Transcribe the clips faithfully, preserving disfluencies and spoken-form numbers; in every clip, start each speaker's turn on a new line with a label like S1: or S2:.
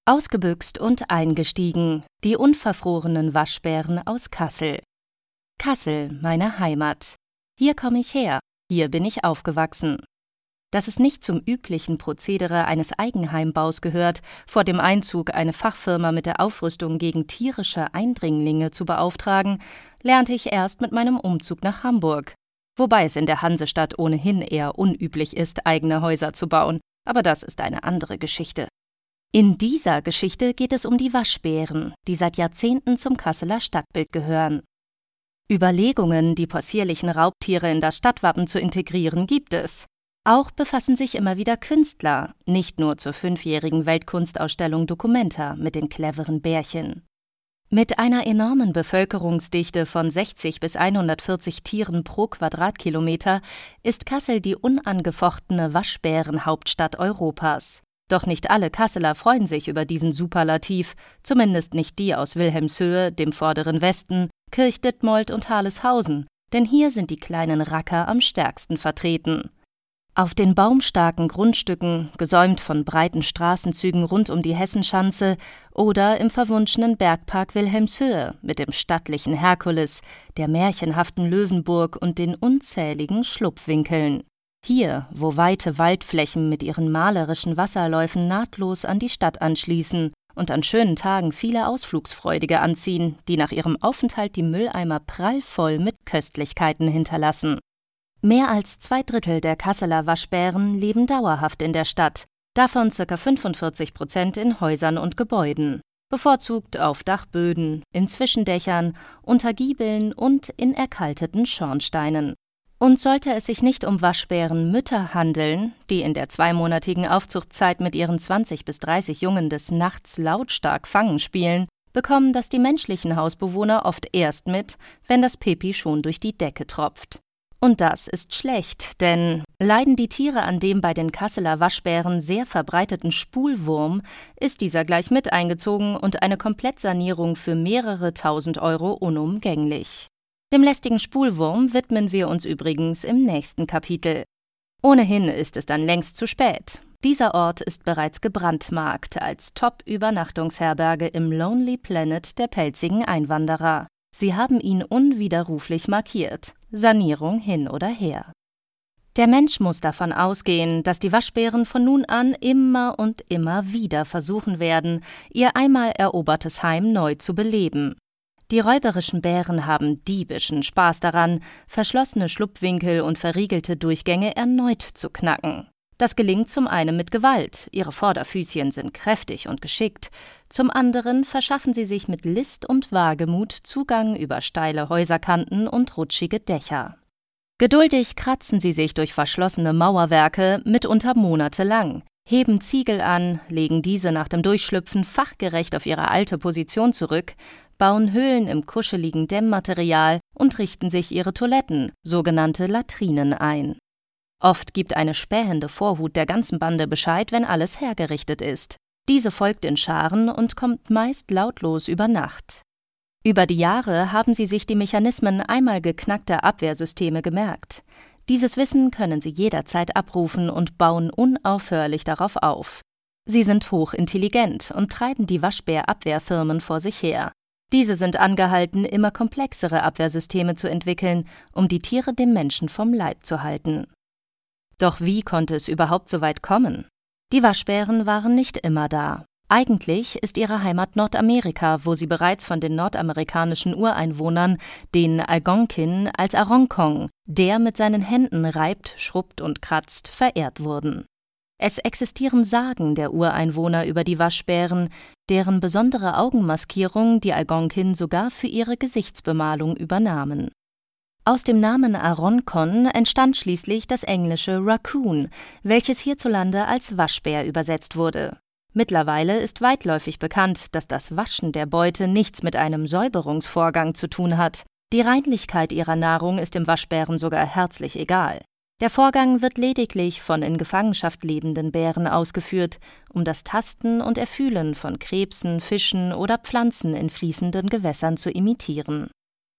S1: Ausgebüxt und eingestiegen, die unverfrorenen Waschbären aus Kassel. Kassel, meine Heimat. Hier komme ich her, hier bin ich aufgewachsen. Dass es nicht zum üblichen Prozedere eines Eigenheimbaus gehört, vor dem Einzug eine Fachfirma mit der Aufrüstung gegen tierische Eindringlinge zu beauftragen, lernte ich erst mit meinem Umzug nach Hamburg. Wobei es in der Hansestadt ohnehin eher unüblich ist, eigene Häuser zu bauen, aber das ist eine andere Geschichte. In dieser Geschichte geht es um die Waschbären, die seit Jahrzehnten zum Kasseler Stadtbild gehören. Überlegungen, die possierlichen Raubtiere in das Stadtwappen zu integrieren, gibt es. Auch befassen sich immer wieder Künstler, nicht nur zur fünfjährigen Weltkunstausstellung Documenta mit den cleveren Bärchen. Mit einer enormen Bevölkerungsdichte von sechzig bis hundertvierzig Tieren pro Quadratkilometer ist Kassel die unangefochtene Waschbärenhauptstadt Europas. Doch nicht alle Kasseler freuen sich über diesen Superlativ, zumindest nicht die aus Wilhelmshöhe, dem vorderen Westen, Kirchditmold und Harleshausen, denn hier sind die kleinen Racker am stärksten vertreten. Auf den baumstarken Grundstücken, gesäumt von breiten Straßenzügen rund um die Hessenschanze, oder im verwunschenen Bergpark Wilhelmshöhe mit dem stattlichen Herkules, der märchenhaften Löwenburg und den unzähligen Schlupfwinkeln. Hier, wo weite Waldflächen mit ihren malerischen Wasserläufen nahtlos an die Stadt anschließen und an schönen Tagen viele Ausflugsfreudige anziehen, die nach ihrem Aufenthalt die Mülleimer prallvoll mit Köstlichkeiten hinterlassen. Mehr als zwei Drittel der Kasseler Waschbären leben dauerhaft in der Stadt, davon ca. fünfundvierzig Prozent in Häusern und Gebäuden, bevorzugt auf Dachböden, in Zwischendächern, unter Giebeln und in erkalteten Schornsteinen. Und sollte es sich nicht um Waschbärenmütter handeln, die in der zweimonatigen Aufzuchtzeit mit ihren zwanzig bis dreißig Jungen des Nachts lautstark Fangen spielen, bekommen das die menschlichen Hausbewohner oft erst mit, wenn das Pipi schon durch die Decke tropft. Und das ist schlecht, denn leiden die Tiere an dem bei den Kasseler Waschbären sehr verbreiteten Spulwurm, ist dieser gleich mit eingezogen und eine Komplettsanierung für mehrere tausend Euro unumgänglich. Dem lästigen Spulwurm widmen wir uns übrigens im nächsten Kapitel. Ohnehin ist es dann längst zu spät. Dieser Ort ist bereits gebrandmarkt als Top-Übernachtungsherberge im Lonely Planet der pelzigen Einwanderer. Sie haben ihn unwiderruflich markiert. Sanierung hin oder her. Der Mensch muss davon ausgehen, dass die Waschbären von nun an immer und immer wieder versuchen werden, ihr einmal erobertes Heim neu zu beleben. Die räuberischen Bären haben diebischen Spaß daran, verschlossene Schlupfwinkel und verriegelte Durchgänge erneut zu knacken. Das gelingt zum einen mit Gewalt, ihre Vorderfüßchen sind kräftig und geschickt, zum anderen verschaffen sie sich mit List und Wagemut Zugang über steile Häuserkanten und rutschige Dächer. Geduldig kratzen sie sich durch verschlossene Mauerwerke, mitunter monatelang, heben Ziegel an, legen diese nach dem Durchschlüpfen fachgerecht auf ihre alte Position zurück, bauen Höhlen im kuscheligen Dämmmaterial und richten sich ihre Toiletten, sogenannte Latrinen, ein. Oft gibt eine spähende Vorhut der ganzen Bande Bescheid, wenn alles hergerichtet ist. Diese folgt in Scharen und kommt meist lautlos über Nacht. Über die Jahre haben sie sich die Mechanismen einmal geknackter Abwehrsysteme gemerkt. Dieses Wissen können sie jederzeit abrufen und bauen unaufhörlich darauf auf. Sie sind hochintelligent und treiben die Waschbärabwehrfirmen vor sich her. Diese sind angehalten, immer komplexere Abwehrsysteme zu entwickeln, um die Tiere dem Menschen vom Leib zu halten. Doch wie konnte es überhaupt so weit kommen? Die Waschbären waren nicht immer da. Eigentlich ist ihre Heimat Nordamerika, wo sie bereits von den nordamerikanischen Ureinwohnern, den Algonquin, als Aronkong, der mit seinen Händen reibt, schrubbt und kratzt, verehrt wurden. Es existieren Sagen der Ureinwohner über die Waschbären, deren besondere Augenmaskierung die Algonquin sogar für ihre Gesichtsbemalung übernahmen. Aus dem Namen Aronkon entstand schließlich das englische Raccoon, welches hierzulande als Waschbär übersetzt wurde. Mittlerweile ist weitläufig bekannt, dass das Waschen der Beute nichts mit einem Säuberungsvorgang zu tun hat. Die Reinlichkeit ihrer Nahrung ist dem Waschbären sogar herzlich egal. Der Vorgang wird lediglich von in Gefangenschaft lebenden Bären ausgeführt, um das Tasten und Erfühlen von Krebsen, Fischen oder Pflanzen in fließenden Gewässern zu imitieren.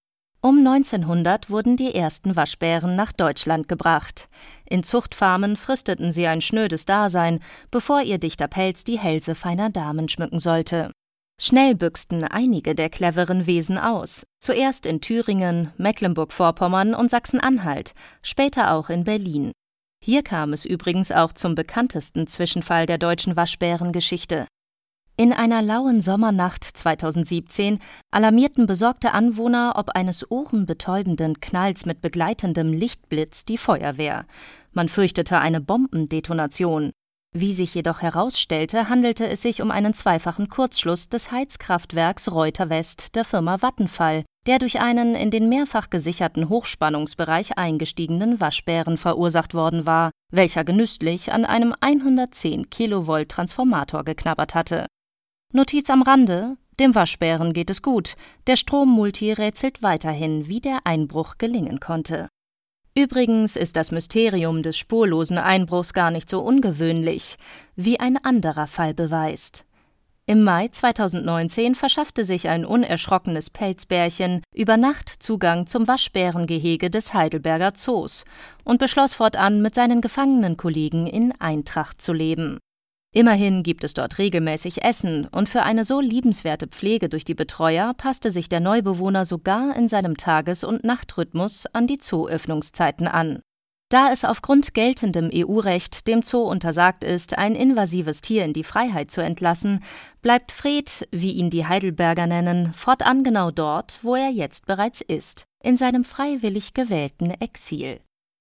S1: Um neunzehnhundert wurden die ersten Waschbären nach Deutschland gebracht. In Zuchtfarmen fristeten sie ein schnödes Dasein, bevor ihr dichter Pelz die Hälse feiner Damen schmücken sollte. Schnell büchsten einige der cleveren Wesen aus, zuerst in Thüringen, Mecklenburg-Vorpommern und Sachsen-Anhalt, später auch in Berlin. Hier kam es übrigens auch zum bekanntesten Zwischenfall der deutschen Waschbärengeschichte. In einer lauen Sommernacht zweitausendsiebzehn alarmierten besorgte Anwohner ob eines ohrenbetäubenden Knalls mit begleitendem Lichtblitz die Feuerwehr. Man fürchtete eine Bombendetonation. Wie sich jedoch herausstellte, handelte es sich um einen zweifachen Kurzschluss des Heizkraftwerks Reuter West der Firma Vattenfall, der durch einen in den mehrfach gesicherten Hochspannungsbereich eingestiegenen Waschbären verursacht worden war, welcher genüsslich an einem hundertzehn Kilovolt Transformator geknabbert hatte. Notiz am Rande: Dem Waschbären geht es gut, der Strommulti rätselt weiterhin, wie der Einbruch gelingen konnte. Übrigens ist das Mysterium des spurlosen Einbruchs gar nicht so ungewöhnlich, wie ein anderer Fall beweist. Im Mai zweitausendneunzehn verschaffte sich ein unerschrockenes Pelzbärchen über Nacht Zugang zum Waschbärengehege des Heidelberger Zoos und beschloss fortan, mit seinen gefangenen Kollegen in Eintracht zu leben. Immerhin gibt es dort regelmäßig Essen, und für eine so liebenswerte Pflege durch die Betreuer passte sich der Neubewohner sogar in seinem Tages- und Nachtrhythmus an die Zooöffnungszeiten an. Da es aufgrund geltendem E U-Recht dem Zoo untersagt ist, ein invasives Tier in die Freiheit zu entlassen, bleibt Fred, wie ihn die Heidelberger nennen, fortan genau dort, wo er jetzt bereits ist, in seinem freiwillig gewählten Exil.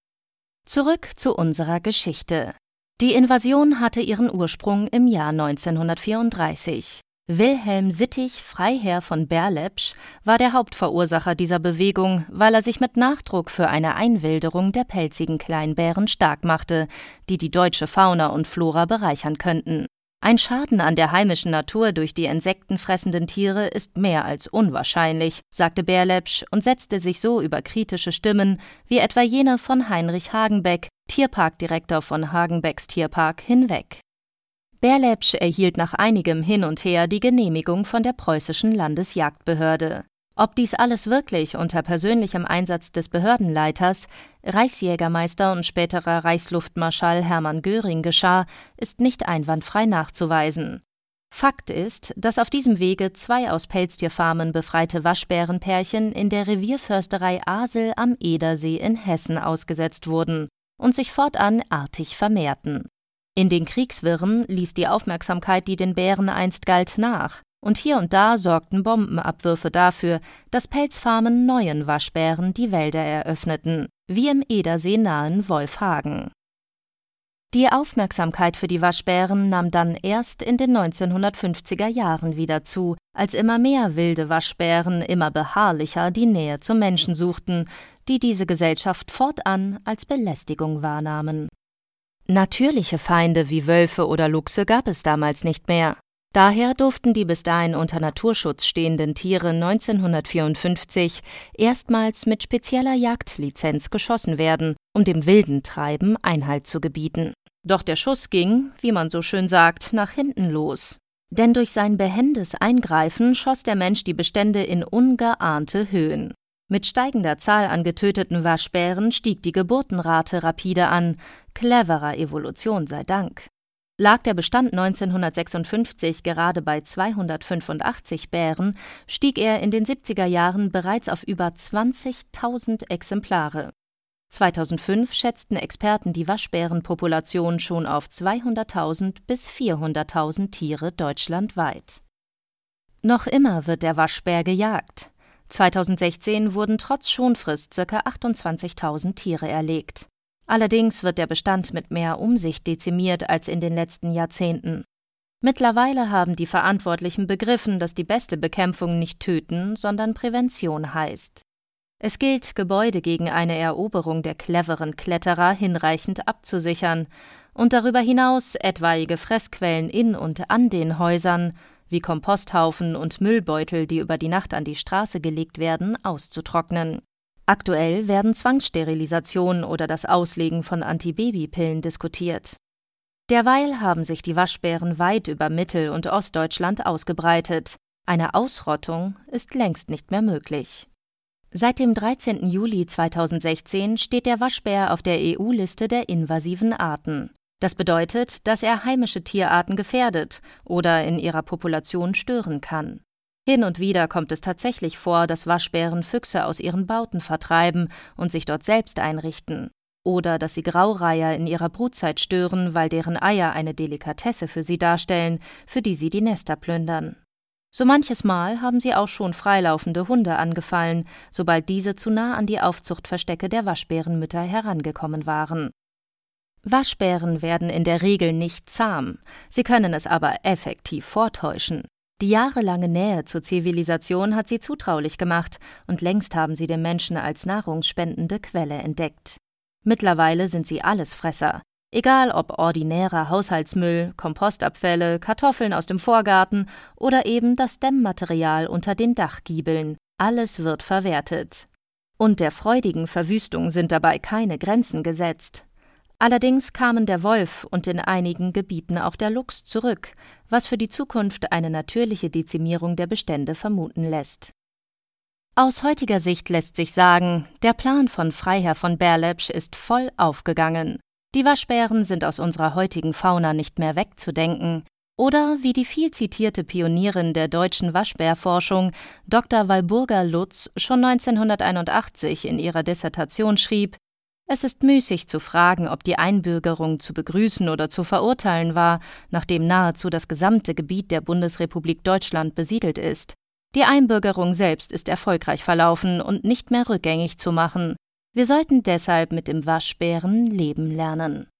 S1: Zurück zu unserer Geschichte. Die Invasion hatte ihren Ursprung im Jahr neunzehnhundertvierunddreißig. Wilhelm Sittig Freiherr von Berlepsch war der Hauptverursacher dieser Bewegung, weil er sich mit Nachdruck für eine Einwilderung der pelzigen Kleinbären stark machte, die die deutsche Fauna und Flora bereichern könnten. Ein Schaden an der heimischen Natur durch die insektenfressenden Tiere ist mehr als unwahrscheinlich, sagte Berlepsch und setzte sich so über kritische Stimmen wie etwa jene von Heinrich Hagenbeck, Tierparkdirektor von Hagenbecks Tierpark, hinweg. Berlepsch erhielt nach einigem Hin und Her die Genehmigung von der preußischen Landesjagdbehörde. Ob dies alles wirklich unter persönlichem Einsatz des Behördenleiters, Reichsjägermeister und späterer Reichsluftmarschall Hermann Göring geschah, ist nicht einwandfrei nachzuweisen. Fakt ist, dass auf diesem Wege zwei aus Pelztierfarmen befreite Waschbärenpärchen in der Revierförsterei Asel am Edersee in Hessen ausgesetzt wurden und sich fortan artig vermehrten. In den Kriegswirren ließ die Aufmerksamkeit, die den Bären einst galt, nach. Und hier und da sorgten Bombenabwürfe dafür, dass Pelzfarmen neuen Waschbären die Wälder eröffneten, wie im Edersee nahen Wolfhagen. Die Aufmerksamkeit für die Waschbären nahm dann erst in den neunzehnhundertfünfziger Jahren wieder zu, als immer mehr wilde Waschbären immer beharrlicher die Nähe zum Menschen suchten, die diese Gesellschaft fortan als Belästigung wahrnahmen. Natürliche Feinde wie Wölfe oder Luchse gab es damals nicht mehr. Daher durften die bis dahin unter Naturschutz stehenden Tiere neunzehnhundertvierundfünfzig erstmals mit spezieller Jagdlizenz geschossen werden, um dem wilden Treiben Einhalt zu gebieten. Doch der Schuss ging, wie man so schön sagt, nach hinten los. Denn durch sein behendes Eingreifen schoss der Mensch die Bestände in ungeahnte Höhen. Mit steigender Zahl an getöteten Waschbären stieg die Geburtenrate rapide an, cleverer Evolution sei Dank. Lag der Bestand neunzehnhundertsechsundfünfzig gerade bei zweihundertfünfundachtzig Bären, stieg er in den siebziger Jahren bereits auf über zwanzigtausend Exemplare. zweitausendfünf schätzten Experten die Waschbärenpopulation schon auf zweihunderttausend bis vierhunderttausend Tiere deutschlandweit. Noch immer wird der Waschbär gejagt. zweitausendsechzehn wurden trotz Schonfrist ca. achtundzwanzigtausend Tiere erlegt. Allerdings wird der Bestand mit mehr Umsicht dezimiert als in den letzten Jahrzehnten. Mittlerweile haben die Verantwortlichen begriffen, dass die beste Bekämpfung nicht töten, sondern Prävention heißt. Es gilt, Gebäude gegen eine Eroberung der cleveren Kletterer hinreichend abzusichern und darüber hinaus etwaige Fressquellen in und an den Häusern, wie Komposthaufen und Müllbeutel, die über die Nacht an die Straße gelegt werden, auszutrocknen. Aktuell werden Zwangssterilisation oder das Auslegen von Antibabypillen diskutiert. Derweil haben sich die Waschbären weit über Mittel- und Ostdeutschland ausgebreitet. Eine Ausrottung ist längst nicht mehr möglich. Seit dem dreizehnten Juli zweitausendsechzehn steht der Waschbär auf der E U-Liste der invasiven Arten. Das bedeutet, dass er heimische Tierarten gefährdet oder in ihrer Population stören kann. Hin und wieder kommt es tatsächlich vor, dass Waschbären Füchse aus ihren Bauten vertreiben und sich dort selbst einrichten. Oder dass sie Graureiher in ihrer Brutzeit stören, weil deren Eier eine Delikatesse für sie darstellen, für die sie die Nester plündern. So manches Mal haben sie auch schon freilaufende Hunde angefallen, sobald diese zu nah an die Aufzuchtverstecke der Waschbärenmütter herangekommen waren. Waschbären werden in der Regel nicht zahm, sie können es aber effektiv vortäuschen. Die jahrelange Nähe zur Zivilisation hat sie zutraulich gemacht und längst haben sie den Menschen als nahrungsspendende Quelle entdeckt. Mittlerweile sind sie Allesfresser. Egal ob ordinärer Haushaltsmüll, Kompostabfälle, Kartoffeln aus dem Vorgarten oder eben das Dämmmaterial unter den Dachgiebeln, alles wird verwertet. Und der freudigen Verwüstung sind dabei keine Grenzen gesetzt. Allerdings kamen der Wolf und in einigen Gebieten auch der Luchs zurück, was für die Zukunft eine natürliche Dezimierung der Bestände vermuten lässt. Aus heutiger Sicht lässt sich sagen, der Plan von Freiherr von Berlepsch ist voll aufgegangen. Die Waschbären sind aus unserer heutigen Fauna nicht mehr wegzudenken. Oder wie die viel zitierte Pionierin der deutschen Waschbärforschung, Doktor Walburga Lutz, schon neunzehnhunderteinundachtzig in ihrer Dissertation schrieb: Es ist müßig zu fragen, ob die Einbürgerung zu begrüßen oder zu verurteilen war, nachdem nahezu das gesamte Gebiet der Bundesrepublik Deutschland besiedelt ist. Die Einbürgerung selbst ist erfolgreich verlaufen und nicht mehr rückgängig zu machen. Wir sollten deshalb mit dem Waschbären leben lernen.